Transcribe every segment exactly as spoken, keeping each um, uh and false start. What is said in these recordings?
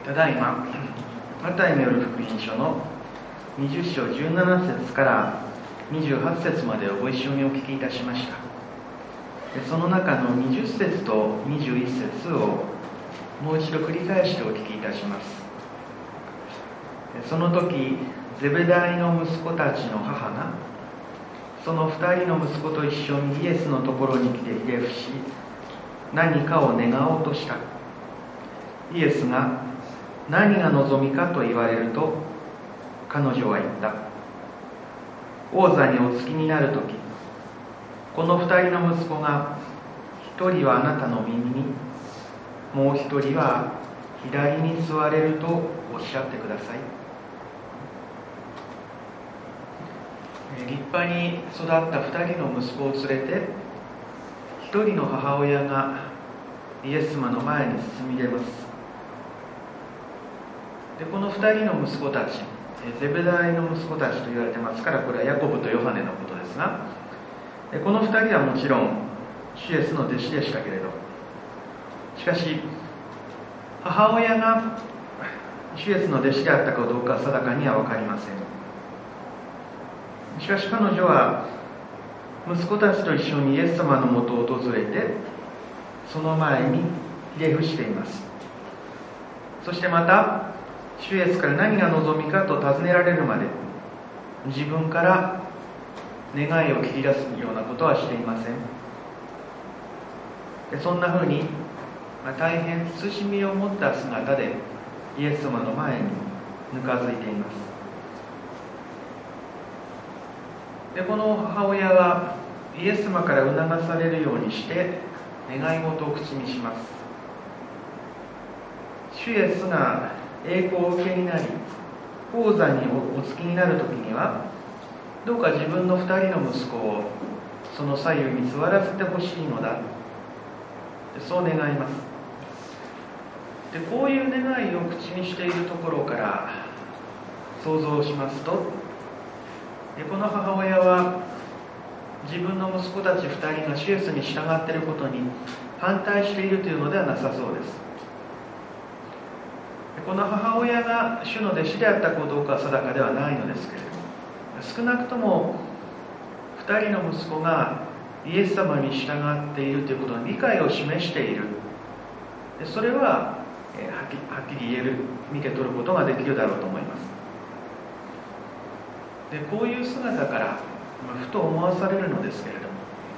ただいまマタイによる福音書のにじゅっ章じゅうなな節からにじゅうはち節までをご一緒にお聞きいたしました。その中のにじゅっ節とにじゅういち節をもう一度繰り返してお聞きいたします。その時ゼベダイの息子たちの母がその二人の息子と一緒にイエスのところに来てひれ伏し、何かを願おうとした。イエスが何が望みかと言われると、彼女は言った。王座にお着きになるとき、この二人の息子が一人はあなたの右に、もう一人は左に座れるとおっしゃってください。立派に育った二人の息子を連れて、一人の母親がイエス様の前に進み出ます。でこの二人の息子たち、ゼベダイの息子たちと言われてますから、これはヤコブとヨハネのことですが、この二人はもちろん主イエスの弟子でしたけれど、しかし母親が主イエスの弟子であったかどうかは定かには分かりません。しかし彼女は息子たちと一緒にイエス様のもとを訪れて、その前にひれ伏しています。そしてまた主イエスから何が望みかと尋ねられるまで、自分から願いを切り出すようなことはしていません。でそんなふうに、まあ、大変慎みを持った姿でイエス様の前にぬかづいています。でこの母親はイエス様から促されるようにして願い事を口にします。主イエスが栄光を受けになり王座にお着きになる時には、どうか自分の二人の息子をその左右に座らせてほしいのだ、そう願います。でこういう願いを口にしているところから想像しますと、この母親は自分の息子たちふたりが主イエスに従っていることに反対しているというのではなさそうです。この母親が主の弟子であったかどうかは定かではないのですけれども、少なくともふたりの息子がイエス様に従っているということの理解を示している。それははっきり言える、見て取ることができるだろうと思います。でこういう姿からふと思わされるのですけれども、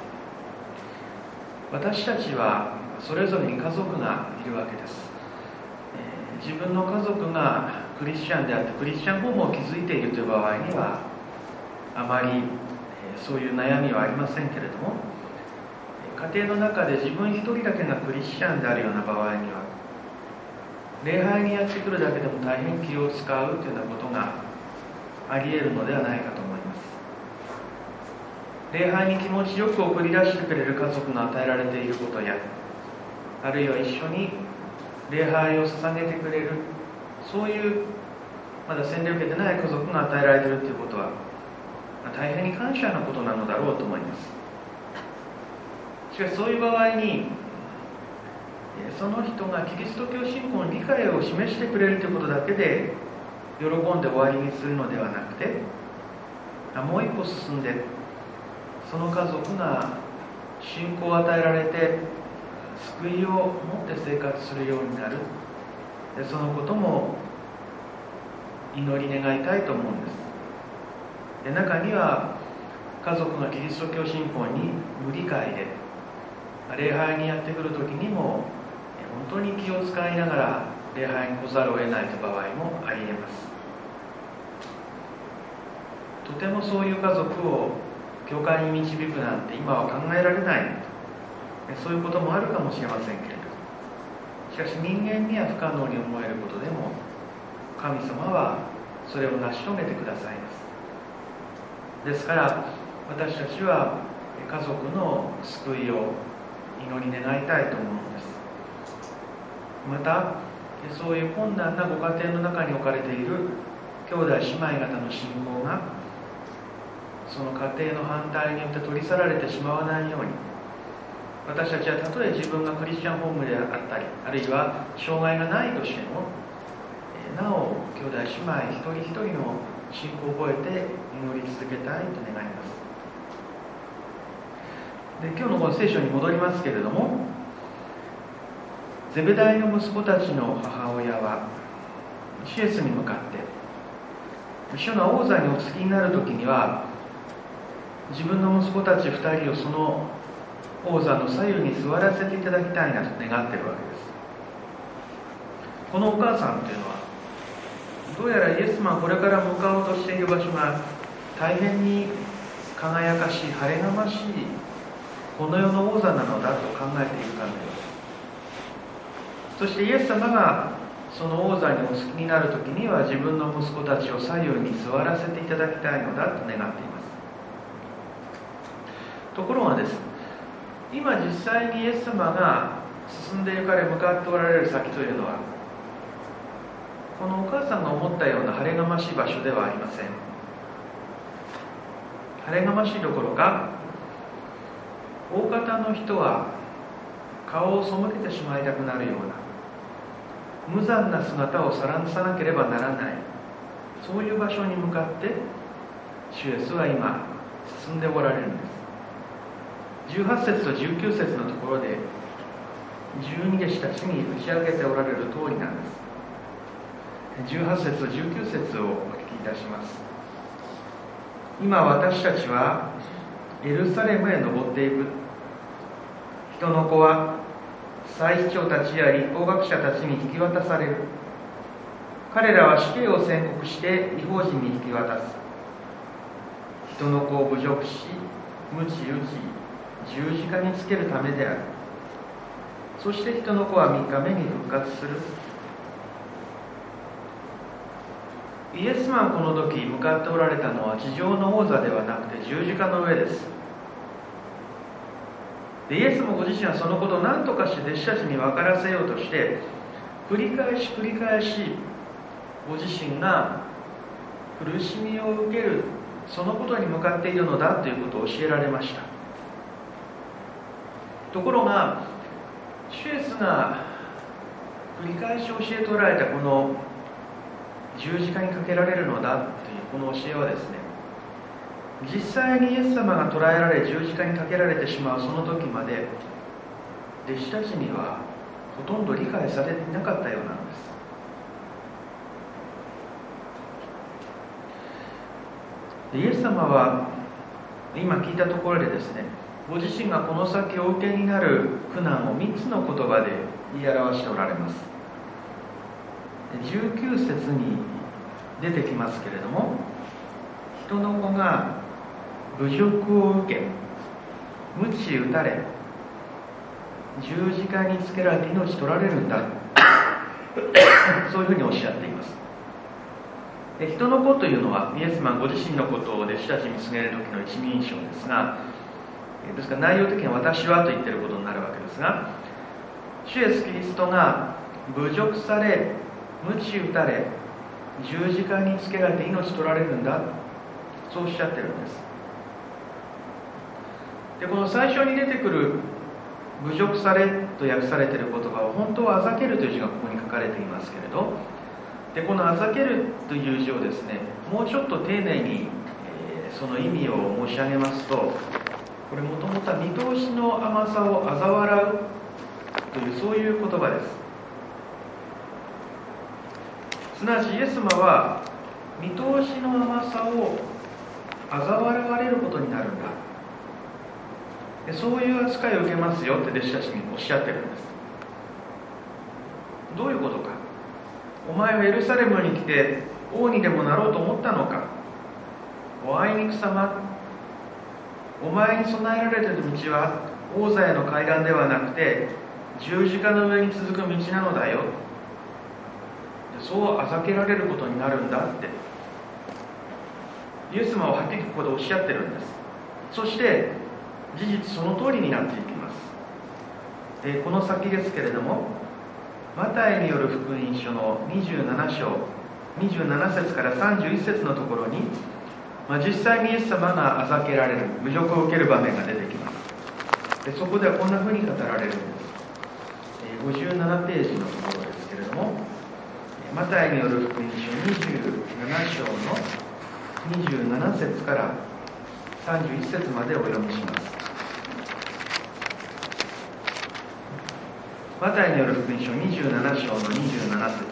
私たちはそれぞれに家族がいるわけです。自分の家族がクリスチャンであってクリスチャンホームを築いているという場合にはあまりそういう悩みはありませんけれども、家庭の中で自分一人だけがクリスチャンであるような場合には、礼拝にやってくるだけでも大変気を使うというようなことがあり得るのではないかと思います。礼拝に気持ちよく送り出してくれる家族が与えられていることや、あるいは一緒に礼拝を捧げてくれる、そういうまだ洗礼を受けてない家族が与えられているということは大変に感謝のことなのだろうと思います。しかしそういう場合に、その人がキリスト教信仰の理解を示してくれるということだけで喜んで終わりにするのではなくて、もう一歩進んでその家族が信仰を与えられて救いを持って生活するようになる、そのことも祈り願いたいと思うんです。で中には家族がキリスト教信仰に無理解で礼拝にやってくる時にも本当に気を使いながら礼拝に来ざるを得ないという場合もあり得ます。とてもそういう家族を教会に導くなんて今は考えられない、そういうこともあるかもしれませんけれど、しかし人間には不可能に思えることでも神様はそれを成し遂げてくださいます。ですから私たちは家族の救いを祈り願いたいと思うのです。またそういう困難なご家庭の中に置かれている兄弟姉妹方の信仰がその家庭の反対によって取り去られてしまわないように、私たちはたとえ自分がクリスチャンホームであったり、あるいは障害がないとしてもなお兄弟姉妹一人一人の信仰を覚えて祈り続けたいと願います。で、今日のこの聖書に戻りますけれども、ゼベダイの息子たちの母親はシエスに向かって主の王座にお継ぎになる時には自分の息子たちふたりをその王座の左右に座らせていただきたいなと願っているわけです。このお母さんというのはどうやらイエス様がこれから向かおうとしている場所が大変に輝かしい晴れがましいこの世の王座なのだと考えているかのようです。そしてイエス様がその王座にお継ぎになるときには自分の息子たちを左右に座らせていただきたいのだと願っています。ところがです、今実際にイエス様が進んで行かれ向かっておられる先というのはこのお母さんが思ったような晴れがましい場所ではありません。晴れがましいどころか大方の人は顔を背けてしまいたくなるような無残な姿をさらさなければならない、そういう場所に向かって主イエスは今進んでおられるんです。じゅうはち節とじゅうきゅう節のところで十二弟子たちに打ち明けておられる通りなんです。じゅうはち節とじゅうきゅう節をお聞きいたします。今私たちはエルサレムへ登っていく。人の子は祭司長たちや律法学者たちに引き渡される。彼らは死刑を宣告して異邦人に引き渡す。人の子を侮辱し鞭打ち十字架につけるためである。そして人の子はみっかめに復活する。イエス様はこの時向かっておられたのは地上の王座ではなくて十字架の上です。でイエスもご自身はそのことを何とかして弟子たちに分からせようとして繰り返し繰り返しご自身が苦しみを受けるそのことに向かっているのだということを教えられました。ところが主イエスが繰り返し教えておられたこの十字架にかけられるのだというこの教えはですね、実際にイエス様が捕らえられ十字架にかけられてしまうその時まで弟子たちにはほとんど理解されていなかったようなんです。でイエス様は今聞いたところでですね、ご自身がこの先お受けになる苦難をみっつの言葉で言い表しておられます。じゅうきゅう節に出てきますけれども、人の子が侮辱を受け鞭打たれ十字架につけられて命取られるんだそういうふうにおっしゃっています。で人の子というのはイエス様ご自身のことを弟子たちに告げる時の一人称ですが、ですから内容的には私はと言っていることになるわけですが、主イエスキリストが侮辱され鞭打たれ十字架につけられて命取られるんだ、そうおっしゃってるんです。でこの最初に出てくる侮辱されと訳されている言葉は本当はあざけるという字がここに書かれていますけれど、でこのあざけるという字をですねもうちょっと丁寧に、えー、その意味を申し上げますと、これもともとは見通しの甘さを嘲笑うというそういう言葉です。すなわちイエス様は見通しの甘さを嘲笑われることになるんだ、でそういう扱いを受けますよって弟子たちにおっしゃってるんです。どういうことか。お前はエルサレムに来て王にでもなろうと思ったのか。おあいにくさま、お前に備えられている道は王座への階段ではなくて十字架の上に続く道なのだよ。そうあざけられることになるんだってイエス様ははっきりここでおっしゃってるんです。そして事実その通りになっていきます。でこの先ですけれども、マタイによる福音書のにじゅうなな章にじゅうなな節からさんじゅういち節のところに、まあ、実際にイエス様があざけられる、侮辱を受ける場面が出てきます。でそこではこんなふうに語られるんです。ごじゅうななページのところですけれども、 マタイによる福音書にじゅうなな章のにじゅうなな節からさんじゅういち節までお読みします。マタイによる福音書にじゅうなな章のにじゅうなな節。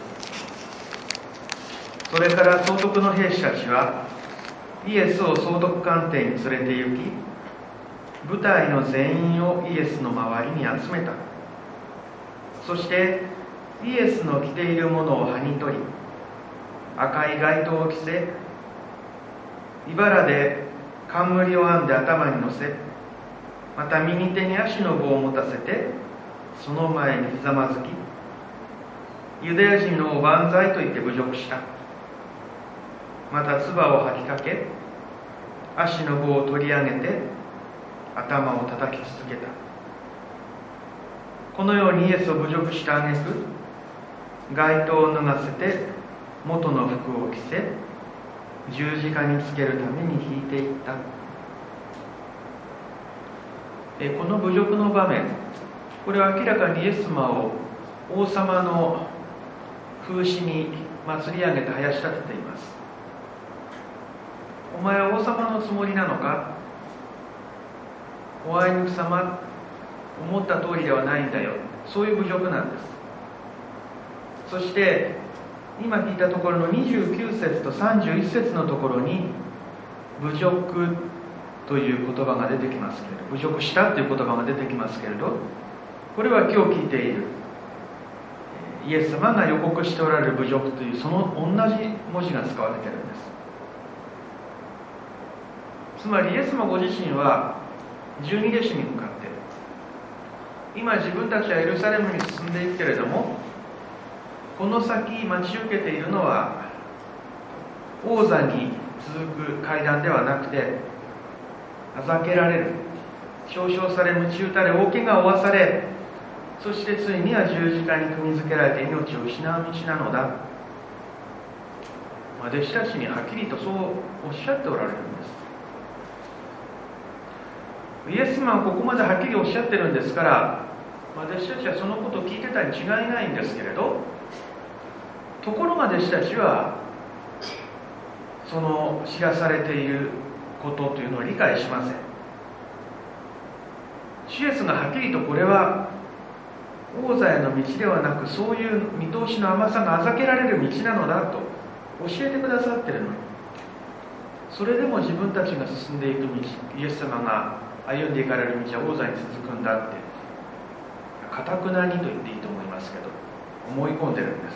それから総督の兵士たちはイエスを総督官邸に連れて行き、部隊の全員をイエスの周りに集めた。そしてイエスの着ているものをはに取り、赤い街灯を着せ、茨で冠を編んで頭に乗せ、また右手に足の棒を持たせてその前にひざまずき、ユダヤ人の万歳と言って侮辱した。また唾を吐きかけ、足の棒を取り上げて頭を叩き続けた。このようにイエスを侮辱した挙句、街灯を脱がせて元の服を着せ、十字架につけるために引いていった。えこの侮辱の場面、これは明らかにイエス様を王様の風刺に祭り上げて囃し立てています。お前は王様のつもりなのか、おあいにくさま、思った通りではないんだよ、そういう侮辱なんです。そして今聞いたところのにじゅうきゅう節とさんじゅういち節のところに侮辱という言葉が出てきますけれど、侮辱したという言葉が出てきますけれど、これは今日聞いているイエス様が予告しておられる侮辱というその同じ文字が使われているんです。つまりイエス様ご自身は十二弟子に向かって、今自分たちはエルサレムに進んでいくけれども、この先待ち受けているのは王座に続く階段ではなくて、あざけられる、嘲笑され、鞭打たれ、大怪我を負わされ、そしてついには十字架に組み付けられて命を失う道なのだ、まあ、弟子たちにはっきりとそうおっしゃっておられるんです。イエス様はここまではっきりおっしゃってるんですから、まあ、弟子たちはそのことを聞いてたに違いないんですけれど、ところが弟子たちはその知らされていることというのを理解しません。主イエスがはっきりとこれは王座への道ではなく、そういう見通しの甘さがあざけられる道なのだと教えてくださっているのに、それでも自分たちが進んでいく道、イエス様が歩んでいかれる道は王座に続くんだって、かたくなにと言っていいと思いますけど、思い込んでるんです。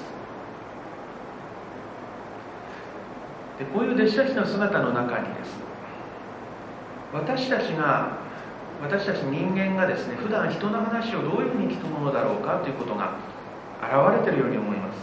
でこういう弟子たちの姿の中にですね、私たちが私たち人間がですね、普段人の話をどういうふうに聞くものだろうかということが現れているように思います。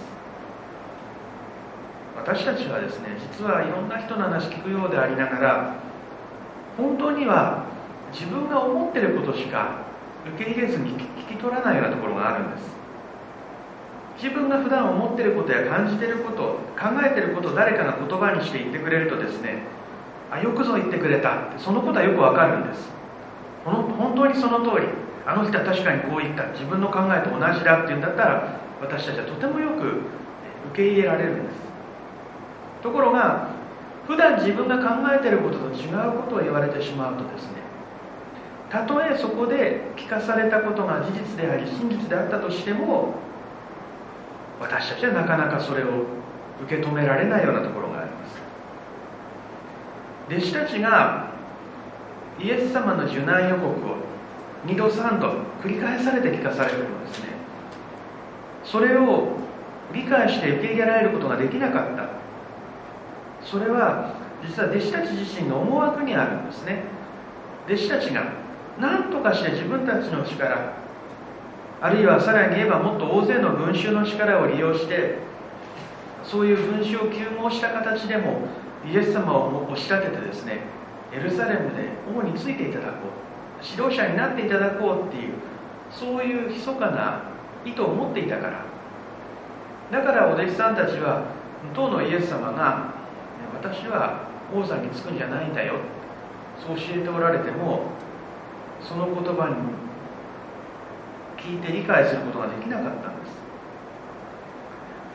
私たちはですね、実はいろんな人の話聞くようでありながら、本当には自分が思っていることしか受け入れずに聞き取らないようなところがあるんです。自分が普段思っていることや感じていること、考えていることを誰かが言葉にして言ってくれるとですね、あ、よくぞ言ってくれたって、そのことはよくわかるんです。本当にその通り、あの人は確かにこう言った、自分の考えと同じだっていうんだったら、私たちはとてもよく受け入れられるんです。ところが普段自分が考えていることと違うことを言われてしまうとですね、たとえそこで聞かされたことが事実であり真実であったとしても、私たちはなかなかそれを受け止められないようなところがあります。弟子たちがイエス様の受難予告をにどさんど繰り返されて聞かされるのですね、それを理解して受け入れられることができなかった。それは実は弟子たち自身の思惑にあるんですね。弟子たちが何とかして自分たちの力、あるいはさらに言えばもっと大勢の群衆の力を利用して、そういう群衆を糾合した形でもイエス様を押し立ててですね、エルサレムで王についていただこう、指導者になっていただこうっていう、そういう密かな意図を持っていたから、だからお弟子さんたちは当のイエス様が私は王座につくんじゃないんだよ、そう教えておられても、その言葉に聞いて理解することができなかったんです。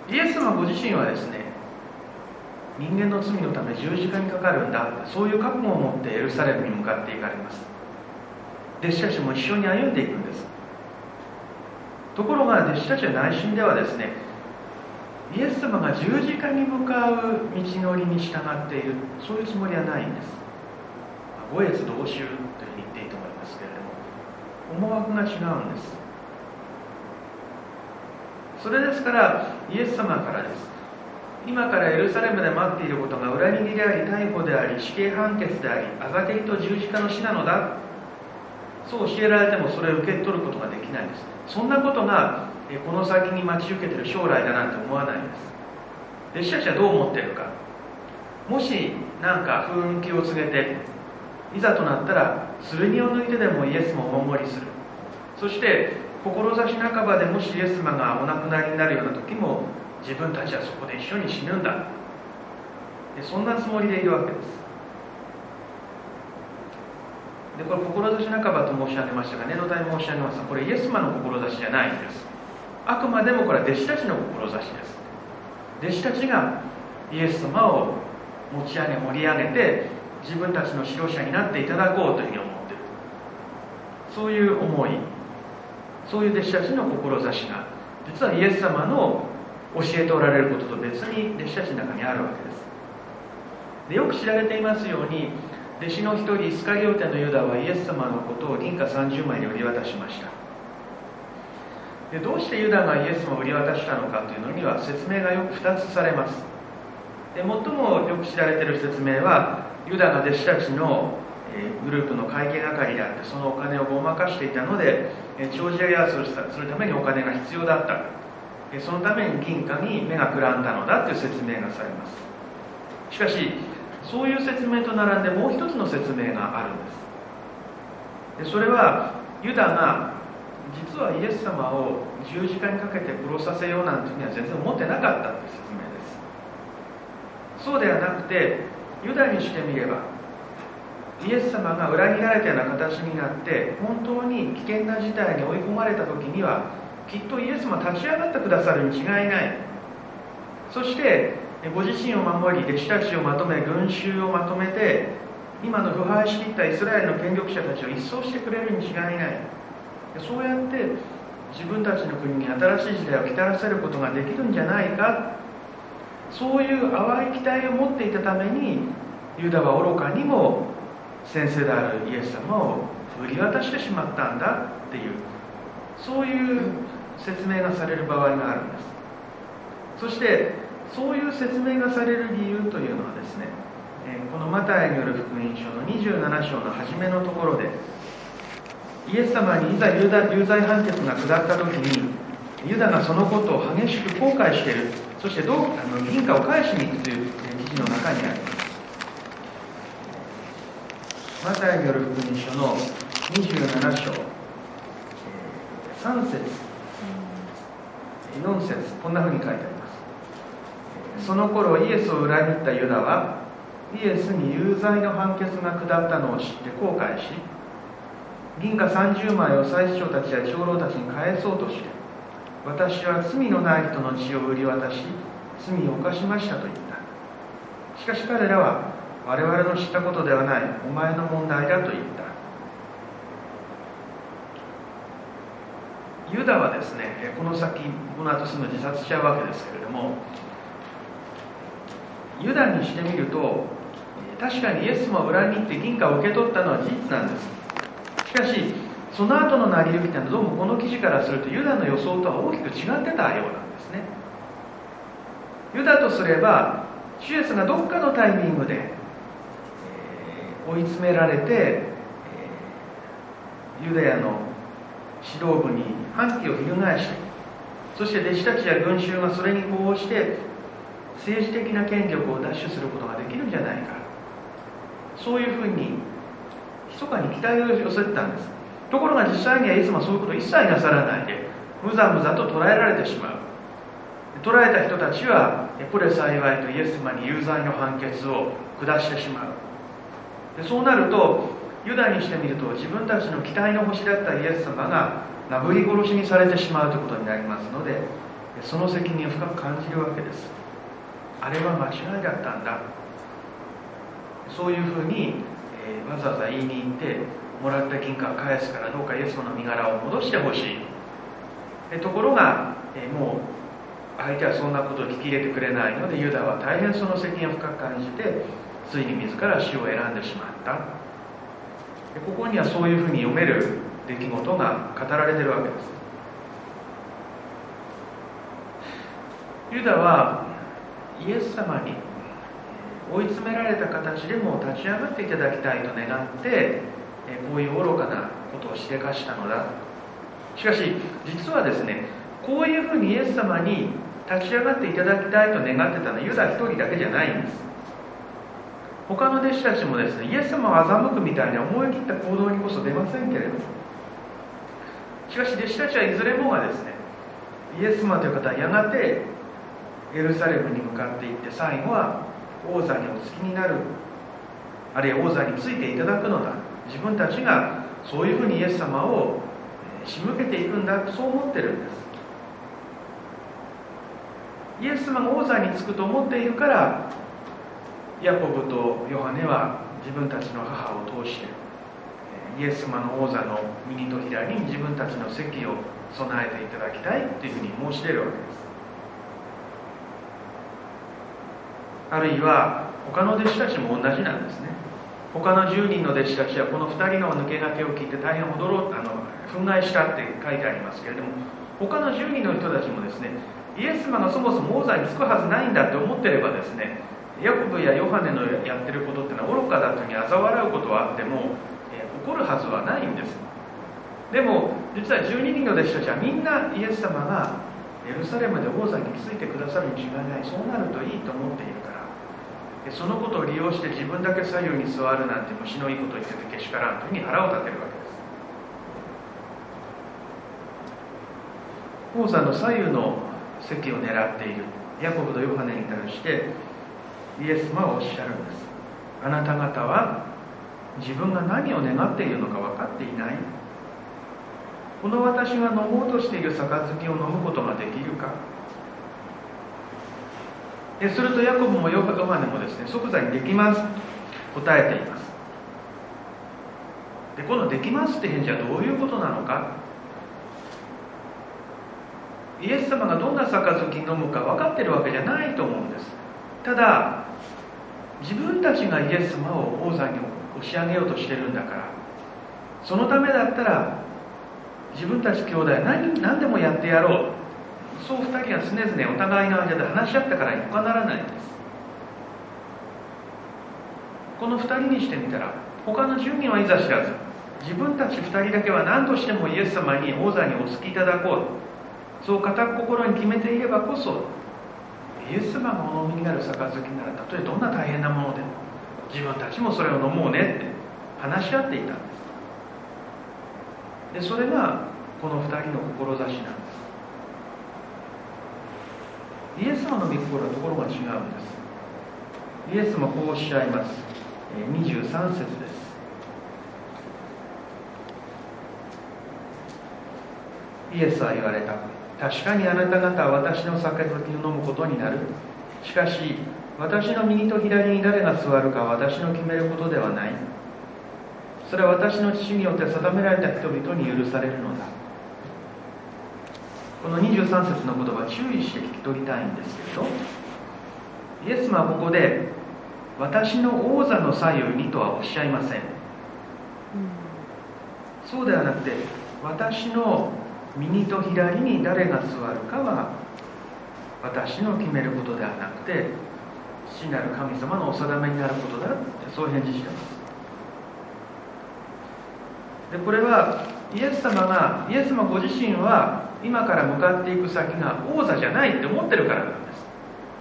イエス様ご自身はですね、人間の罪のため十字架にかかるんだ、そういう覚悟を持ってエルサレムに向かっていかれます。弟子たちも一緒に歩んでいくんです。ところが弟子たちは内心ではですね、イエス様が十字架に向かう道のりに従っている、そういうつもりはないんです。五越同宗というふうに言っていいと思いますけれども、思惑が違うんです。それですからイエス様からです。今からエルサレムで待っていることが裏切りであり、逮捕であり、死刑判決であり、あざけりと十字架の死なのだ、そう教えられてもそれを受け取ることができないんです。そんなことがこの先に待ち受けている将来だなんて思わないんです。弟子たちはどう思っているか。もし何か不運気を告げて、いざとなったら剣を抜いてでもイエスもお守りする。そして志半ばでもしイエス様がお亡くなりになるような時も、自分たちはそこで一緒に死ぬんだ、でそんなつもりでいるわけです。でこれ志半ばと申し上げましたが、念のため申し上げますが、これイエス様の志じゃないんです。あくまでもこれは弟子たちの志です。弟子たちがイエス様を持ち上げ盛り上げて、自分たちの指導者になっていただこうというふうに思っている、そういう思い、そういう弟子たちの志が実はイエス様の教えておられることと別に弟子たちの中にあるわけです。でよく知られていますように、弟子の一人イスカリオテのユダはイエス様のことを銀貨さんじゅうまいに売り渡しました。でどうしてユダがイエス様を売り渡したのかというのには説明がよくふたつされます。で最もよく知られている説明は、ユダが弟子たちのグループの会計係であって、そのお金をごまかしていたので、帳尻合わせをするためにお金が必要だった、そのために銀貨に目がくらんだのだという説明がされます。しかしそういう説明と並んでもう一つの説明があるんです。でそれはユダが実はイエス様を十字架にかけて殺させようなんていうふうには全然思ってなかったという説明です。そうではなくて、ユダにしてみればイエス様が裏切られたような形になって本当に危険な事態に追い込まれた時には、きっとイエス様立ち上がってくださるに違いない。そしてご自身を守り、弟子たちをまとめ、群衆をまとめて、今の腐敗しきったイスラエルの権力者たちを一掃してくれるに違いない。そうやって自分たちの国に新しい時代を来たらせることができるんじゃないか、そういう淡い期待を持っていたために、ユダは愚かにも先生であるイエス様を売り渡してしまったんだっていう、そういう説明がされる場合があるんです。そしてそういう説明がされる理由というのはですね、このマタイによる福音書のにじゅうなな章の初めのところで、イエス様にいざ有罪判決が下った時に、ユダがそのことを激しく後悔している、そしてどうあの銀貨を返しに行くという記事の中にあります。マタイによる福音書のにじゅうなな章さん節よん節、こんなふうに書いてあります。その頃イエスを裏切ったユダはイエスに有罪の判決が下ったのを知って後悔し、銀貨さんじゅうまいを祭司長たちや長老たちに返そうとして、私は罪のない人の血を売り渡し罪を犯しましたと言った。しかし彼らは、我々の知ったことではない、お前の問題だと言った。ユダはですね、この先この後すぐ自殺しちゃうわけですけれども、ユダにしてみると確かにイエス様を裏切って銀貨を受け取ったのは事実なんです。しかしその後の成り行きというのは、どうもこの記事からするとユダの予想とは大きく違ってたようなんですね。ユダとすれば、主イエスがどっかのタイミングで、えー、追い詰められて、えー、ユダヤの指導部に反旗を翻して、そして弟子たちや群衆がそれに呼応して政治的な権力を奪取することができるんじゃないか、そういうふうに密かに期待を寄せてたんです。ところが実際にはイエス様はそういうことを一切なさらないで、むざむざと捕らえられてしまう。捕らえた人たちはこれ幸いとイエス様に有罪の判決を下してしまう。でそうなるとユダにしてみると、自分たちの期待の星だったイエス様がなぶり殺しにされてしまうということになりますので、 その責任を深く感じるわけです。あれは間違いだったんだ、そういうふうに、えー、わざわざ言いに行って、もらった金貨を返すからどうかイエス様の身柄を戻してほしい。えところが、えー、もう相手はそんなことを聞き入れてくれないので、ユダは大変その責任を深く感じて、ついに自ら死を選んでしまった。でここにはそういうふうに読める出来事が語られているわけです。ユダはイエス様に追い詰められた形でも立ち上がっていただきたいと願って、こういう愚かなことをしでかしたのだ。しかし実はですね、こういうふうにイエス様に立ち上がっていただきたいと願ってたのはユダ一人だけじゃないんです。他の弟子たちもですね、イエス様を欺くみたいな思い切った行動にこそ出ませんけれども、しかし弟子たちはいずれもがですね、イエス様という方はやがてエルサレムに向かっていって、最後は王座にお付きになる、あるいは王座についていただくのだ、自分たちがそういうふうにイエス様を仕向けていくんだ、そう思ってるんです。イエス様が王座につくと思っているから、ヤコブとヨハネは自分たちの母を通してイエス様の王座の右と左に自分たちの席を備えていただきたいというふうに申し出るわけです。あるいは他の弟子たちも同じなんですね。他のじゅうにんの弟子たちはこのふたりの抜け駆けを聞いて大変驚あの憤慨したって書いてありますけれども、他のじゅうにんの人たちもですね、イエス様がそもそも王座につくはずないんだって思ってればですね、ヤコブやヨハネのやってることっていうのは愚かだというふうに嘲笑うことはあっても、えー、起こるはずはないんです。でも実はじゅうににんの弟子たちはみんなイエス様がエルサレムで王座についてくださるに違いない、そうなるといいと思っているから、そのことを利用して自分だけ左右に座るなんて虫のいいことを言っててけしからんというふうに腹を立てるわけです。王座の左右の席を狙っているヤコブとヨハネに対してイエス様はおっしゃるんです。あなた方は自分が何を願っているのか分かっていない。この私が飲もうとしている杯を飲むことができるか。するとヤコブもヨハネもですね、即座にできますと答えています。でこのできますって返事はどういうことなのか。イエス様がどんな杯飲むか分かってるわけじゃないと思うんです。ただ自分たちがイエス様を王座に押し上げようとしてるんだから、そのためだったら自分たち兄弟は 何, 何でもやってやろう、そう二人は常々お互いの間で話し合ったからに他ならないんです。この二人にしてみたら、他のじゅうにんはいざ知らず、自分たち二人だけは何としてもイエス様に王座にお付きいただこう、そう固く心に決めていればこそ、イエス様がお飲みになる杯なら、たとえどんな大変なものでも自分たちもそれを飲もうねって話し合っていたんです。でそれがこの二人の志なんです。イエス様の御心はところが違うんです。イエス様こうおっしゃいます。にじゅうさん節です。イエスは言われた。確かにあなた方は私の杯を飲むことになる。しかし私の右と左に誰が座るかは私の決めることではない。それは私の父によって定められた人々に許されるのだ。このにじゅうさん節の言葉、注意して聞き取りたいんですけれど、イエス様はここで私の王座の左右にとはおっしゃいません。そうではなくて、私の右と左に誰が座るかは私の決めることではなくて、父なる神様のお定めになることだって、そう返事しています。でこれはイエス様がイエス様ご自身は今から向かっていく先が王座じゃないって思ってるからなんです。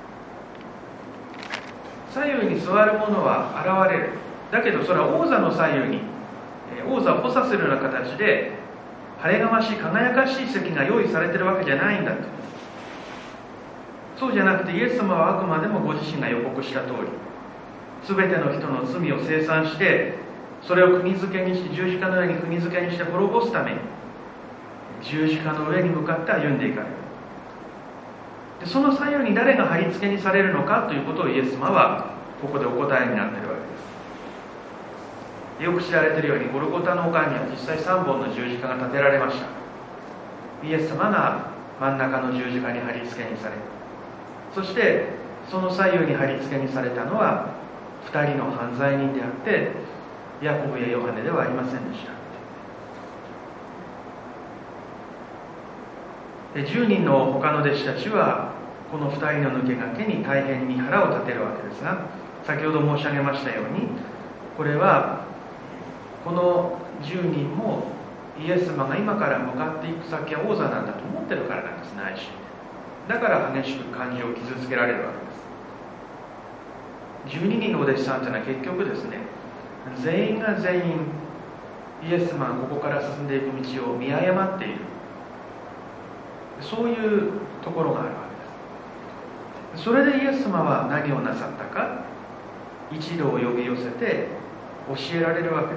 左右に座る者は現れる。だけどそれは王座の左右に王座を補佐するような形で晴れがましい輝かしい席が用意されてるわけじゃないんだと。そうじゃなくて、イエス様はあくまでもご自身が予告した通り、全ての人の罪を清算して、それを釘付けにして、十字架の上に釘付けにして滅ぼすために十字架の上に向かって歩んでいかれる。 でその左右に誰が貼り付けにされるのかということをイエス様はここでお答えになっているわけです。よく知られているようにゴルゴタの丘には実際さんぼんの十字架が立てられました。イエス様が真ん中の十字架に貼り付けにされ、そしてその左右に貼り付けにされたのはふたりの犯罪人であってヤコブやヨハネではありませんでした。でじゅうにんの他の弟子たちはこのふたりの抜け駆けに大変に腹を立てるわけですが、先ほど申し上げましたように、これはこのじゅうにんもイエス様が今から向かっていく先は王座なんだと思ってるからなんです。ないしだから激しく感情を傷つけられるわけです。じゅうににんのお弟子さんというのは結局ですね、全員が全員イエス様がここから進んでいく道を見誤っている、そういうところがあるわけです。それでイエス様は何をなさったか、一同を呼び寄せて教えられるわけです。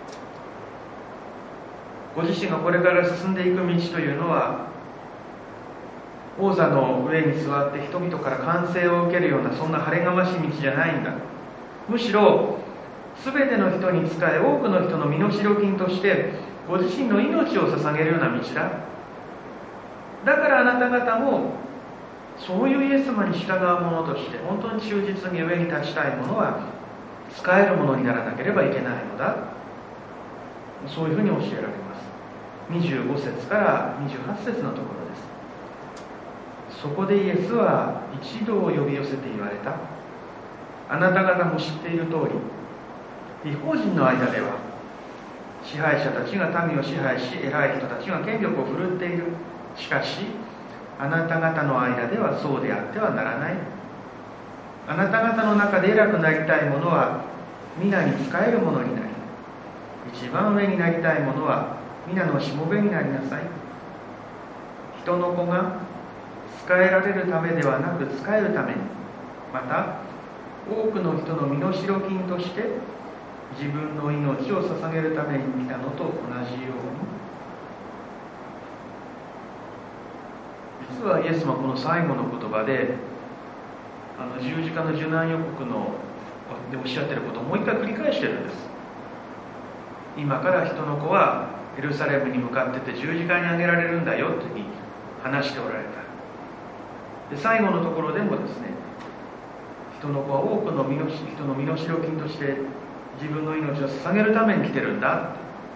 ご自身がこれから進んでいく道というのは王座の上に座って人々から歓声を受けるようなそんな晴れがましい道じゃないんだ。むしろ全ての人に仕え多くの人の身代金としてご自身の命を捧げるような道だ。だからあなた方もそういうイエス様に従う者として本当に忠実に上に立ちたい者は仕える者にならなければいけないのだ。そういうふうに教えられます。にじゅうご節からにじゅうはち節のところです。そこでイエスは一同を呼び寄せて言われた。あなた方も知っている通り、異邦人の間では支配者たちが民を支配し、偉い人たちが権力を振るっている。しかしあなた方の間ではそうであってはならない。あなた方の中で偉くなりたい者は皆に仕える者になり、一番上になりたい者は皆のしもべになりなさい。人の子が仕えられるためではなく仕えるために、また多くの人の身代金として自分の命を捧げるために来たのと同じように。実はイエスもこの最後の言葉であの十字架の受難予告のでおっしゃっていることをもう一回繰り返しているんです。今から人の子はエルサレムに向かってて十字架に上げられるんだよというふうに話しておられた。で最後のところでもですね、人の子は多くの身の人の身代金として自分の命を捧げるために来てるんだ。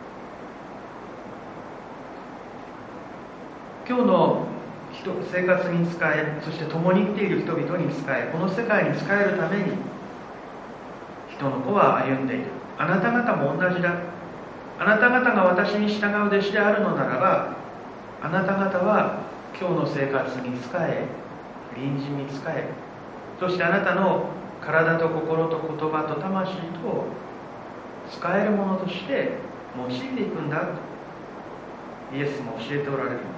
今日の人生活に仕え、そして共に生きている人々に仕え、この世界に仕えるために人の子は歩んでいる。あなた方も同じだ。あなた方が私に従う弟子であるのならば、あなた方は今日の生活に仕え、隣人に仕え、そしてあなたの体と心と言葉と魂と使えるものとして用いていくんだとイエスも教えておられるん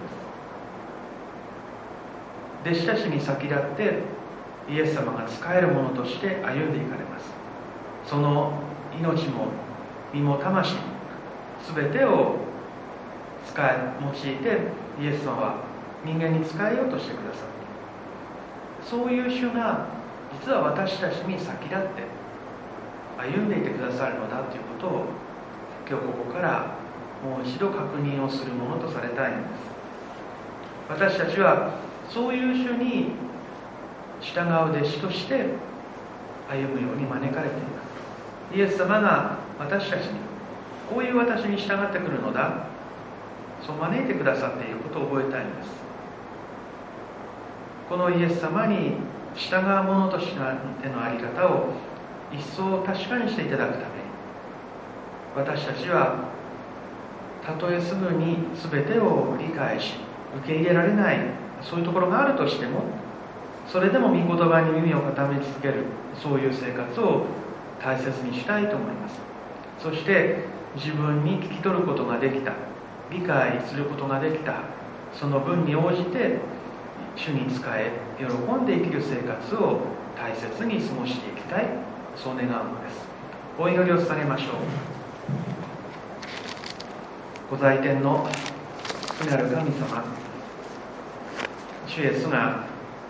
です。弟子たちに先立ってイエス様が使えるものとして歩んでいかれます。その命も身も魂も全てを使い用いてイエス様は人間に仕えようとしてくださって、そういう主が実は私たちに先立って歩んでいてくださるのだということを今日ここからもう一度確認をするものとされたいのです。私たちはそういう主に従う弟子として歩むように招かれています。イエス様が私たちにこういう私に従ってくるのだ、そう招いてくださっていることを覚えたいんです。このイエス様に従う者としてのあり方を一層確かにしていただくために、私たちはたとえすぐに全てを理解し受け入れられないそういうところがあるとしても、それでも御言葉に耳を傾け続ける、そういう生活を大切にしたいと思います。そして自分に聞き取ることができた、理解することができた、その分に応じて主に仕え喜んで生きる生活を大切に過ごしていきたい、そう願うのです。お祈りを捧げましょう。ご在天の父なる神様、主イエスが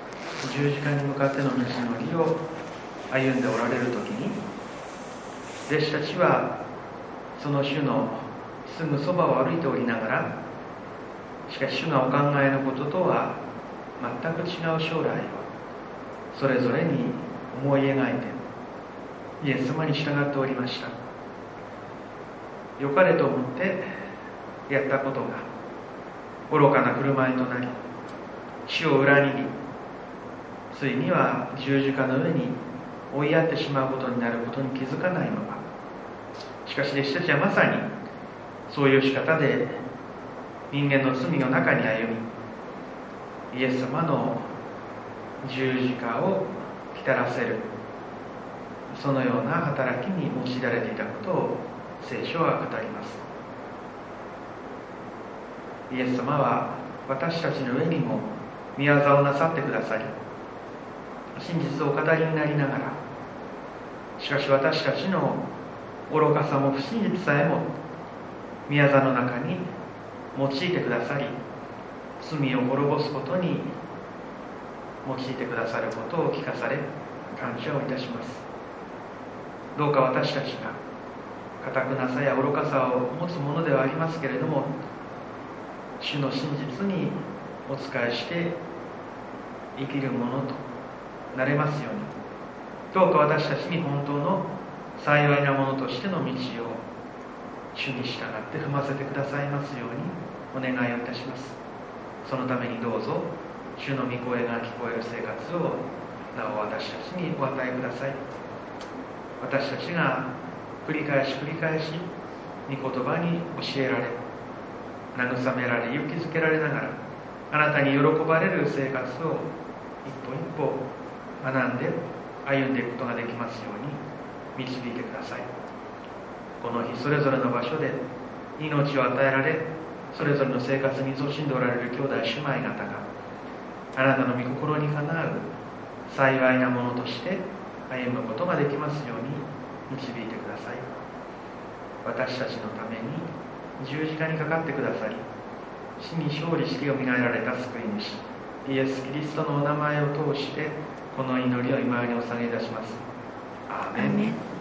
十字架に向かっての道のりを歩んでおられる時に、弟子たちはその主のすぐそばを歩いておりながら、しかし主がお考えのこととは全く違う将来をそれぞれに思い描いてイエス様に従っておりました。良かれと思ってやったことが愚かな振る舞いとなり、主を裏切り、ついには十字架の上に追いやってしまうことになることに気づかないまま、しかし弟子たちはまさにそういう仕方で人間の罪の中に歩み、イエス様の十字架を来たらせる、そのような働きに用いられていたことを聖書は語ります。イエス様は私たちの上にも御業をなさってくださり、真実をお語りになりながら、しかし私たちの愚かさも不真実さえも御業の中に用いてくださり、罪を滅ぼすことに用いてくださることを聞かされ、感謝をいたします。どうか私たちが堅くなさや愚かさを持つものではありますけれども、主の真実にお仕えして生きるものとなれますように、どうか私たちに本当の幸いなものとしての道を主に従って踏ませてくださいますようにお願いをいたします。そのためにどうぞ主の御声が聞こえる生活をなお私たちにお与えください。私たちが繰り返し繰り返し御言葉に教えられ、慰められ、勇気づけられながら、あなたに喜ばれる生活を一歩一歩学んで歩んでいくことができますように導いてください。この日それぞれの場所で命を与えられ、それぞれの生活に勤しんでおられる兄弟姉妹方があなたの御心にかなう幸いなものとして歩むことができますように導いてください。私たちのために十字架にかかってくださり、死に勝利してよみがえられた救い主イエス・キリストのお名前を通してこの祈りを今よりお捧げいたします。アーメン。